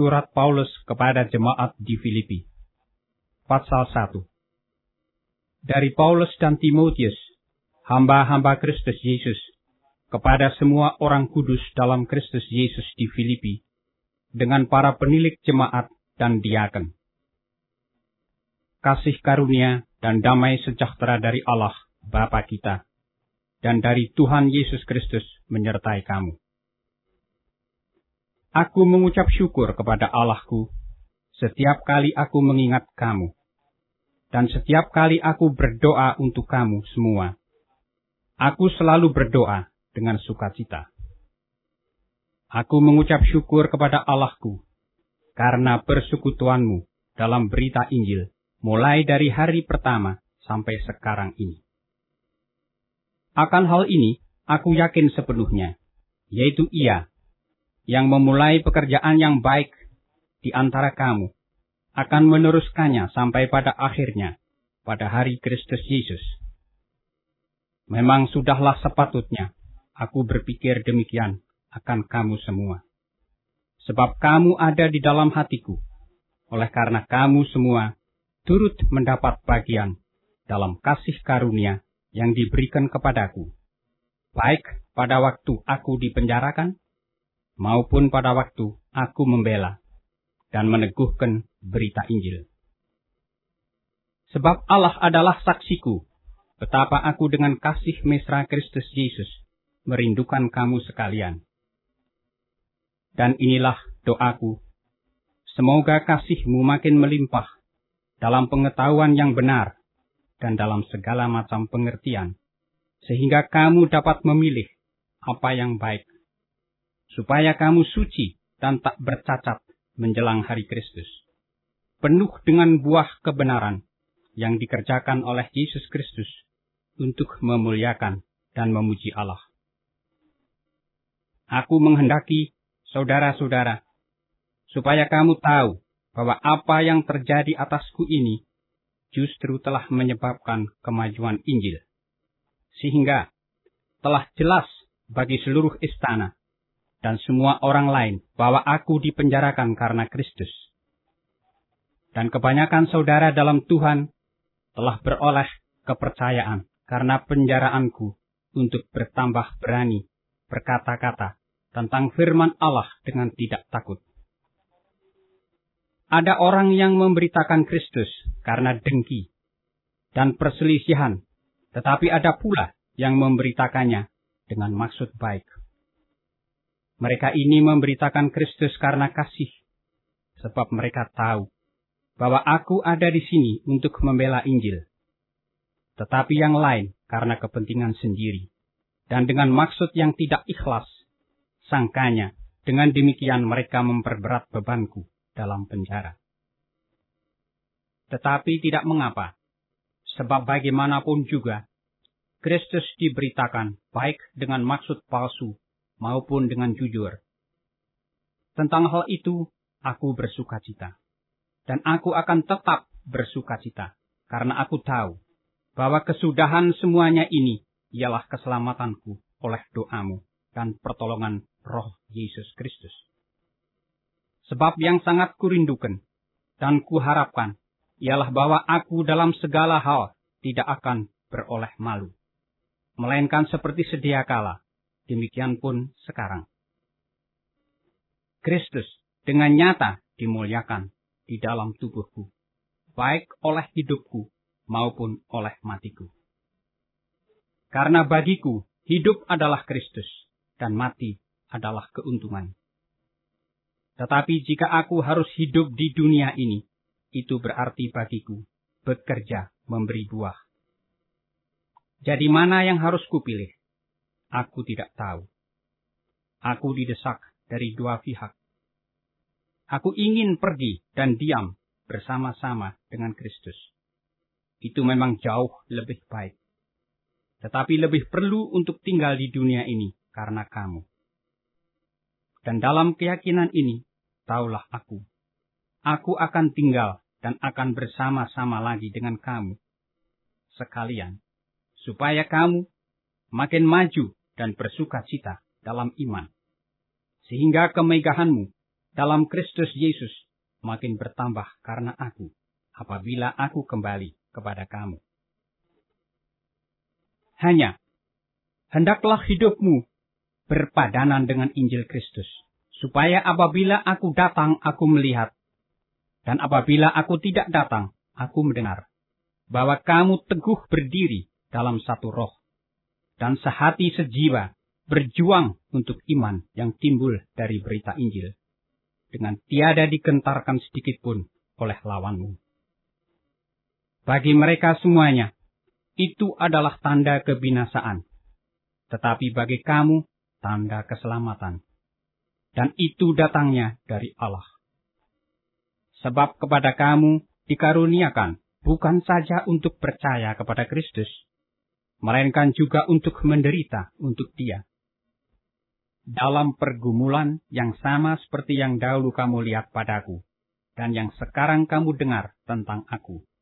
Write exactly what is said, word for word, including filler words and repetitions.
Surat Paulus kepada jemaat di Filipi. Pasal satu. Dari Paulus dan Timotius, hamba-hamba Kristus Yesus, kepada semua orang kudus dalam Kristus Yesus di Filipi, dengan para penilik jemaat dan diaken. Kasih karunia dan damai sejahtera dari Allah, Bapa kita, dan dari Tuhan Yesus Kristus menyertai kamu. Aku mengucap syukur kepada Allahku setiap kali aku mengingat kamu, dan setiap kali aku berdoa untuk kamu semua. Aku selalu berdoa dengan sukacita. Aku mengucap syukur kepada Allahku karena persekutuanmu dalam berita Injil, mulai dari hari pertama sampai sekarang ini. Akan hal ini, aku yakin sepenuhnya, yaitu Ia yang memulai pekerjaan yang baik di antara kamu, akan meneruskannya sampai pada akhirnya, pada hari Kristus Yesus. Memang sudahlah sepatutnya aku berpikir demikian akan kamu semua. Sebab kamu ada di dalam hatiku, oleh karena kamu semua turut mendapat bagian dalam kasih karunia yang diberikan kepadaku, baik pada waktu aku dipenjarakan, maupun pada waktu aku membela dan meneguhkan berita Injil. Sebab Allah adalah saksiku, betapa aku dengan kasih mesra Kristus Yesus merindukan kamu sekalian. Dan inilah doaku, semoga kasihmu makin melimpah dalam pengetahuan yang benar dan dalam segala macam pengertian, sehingga kamu dapat memilih apa yang baik, supaya kamu suci dan tak bercacat menjelang hari Kristus, penuh dengan buah kebenaran yang dikerjakan oleh Yesus Kristus untuk memuliakan dan memuji Allah. Aku menghendaki, saudara-saudara, supaya kamu tahu bahwa apa yang terjadi atasku ini justru telah menyebabkan kemajuan Injil, sehingga telah jelas bagi seluruh istana dan semua orang lain bahwa aku dipenjarakan karena Kristus. Dan kebanyakan saudara dalam Tuhan telah beroleh kepercayaan karena penjaraanku untuk bertambah berani berkata-kata tentang firman Allah dengan tidak takut. Ada orang yang memberitakan Kristus karena dengki dan perselisihan, tetapi ada pula yang memberitakannya dengan maksud baik. Mereka ini memberitakan Kristus karena kasih, sebab mereka tahu bahwa aku ada di sini untuk membela Injil. Tetapi yang lain karena kepentingan sendiri, dan dengan maksud yang tidak ikhlas, sangkanya dengan demikian mereka memperberat bebanku dalam penjara. Tetapi tidak mengapa, sebab bagaimanapun juga, Kristus diberitakan baik dengan maksud palsu, maupun dengan jujur. Tentang hal itu, aku bersukacita. Dan aku akan tetap bersukacita, karena aku tahu bahwa kesudahan semuanya ini ialah keselamatanku oleh doamu dan pertolongan Roh Yesus Kristus. Sebab yang sangat kurindukan dan kuharapkan ialah bahwa aku dalam segala hal tidak akan beroleh malu, melainkan seperti sedia kala, demikian pun sekarang. Kristus dengan nyata dimuliakan di dalam tubuhku, baik oleh hidupku maupun oleh matiku. Karena bagiku hidup adalah Kristus dan mati adalah keuntungan. Tetapi jika aku harus hidup di dunia ini, itu berarti bagiku bekerja memberi buah. Jadi mana yang harus kupilih? Aku tidak tahu. Aku didesak dari dua pihak. Aku ingin pergi dan diam bersama-sama dengan Kristus. Itu memang jauh lebih baik. Tetapi lebih perlu untuk tinggal di dunia ini karena kamu. Dan dalam keyakinan ini, taulah aku. Aku akan tinggal dan akan bersama-sama lagi dengan kamu sekalian, supaya kamu makin maju dan bersuka cita dalam iman, sehingga kemegahanmu dalam Kristus Yesus makin bertambah karena aku, apabila aku kembali kepada kamu. Hanya, hendaklah hidupmu berpadanan dengan Injil Kristus, supaya apabila aku datang, aku melihat, dan apabila aku tidak datang, aku mendengar, bahwa kamu teguh berdiri dalam satu roh, dan sehati sejiwa berjuang untuk iman yang timbul dari berita Injil, dengan tiada digentarkan sedikitpun oleh lawanmu. Bagi mereka semuanya, itu adalah tanda kebinasaan, tetapi bagi kamu, tanda keselamatan. Dan itu datangnya dari Allah. Sebab kepada kamu dikaruniakan bukan saja untuk percaya kepada Kristus, melainkan juga untuk menderita untuk Dia. Dalam pergumulan yang sama seperti yang dahulu kamu lihat padaku, dan yang sekarang kamu dengar tentang aku.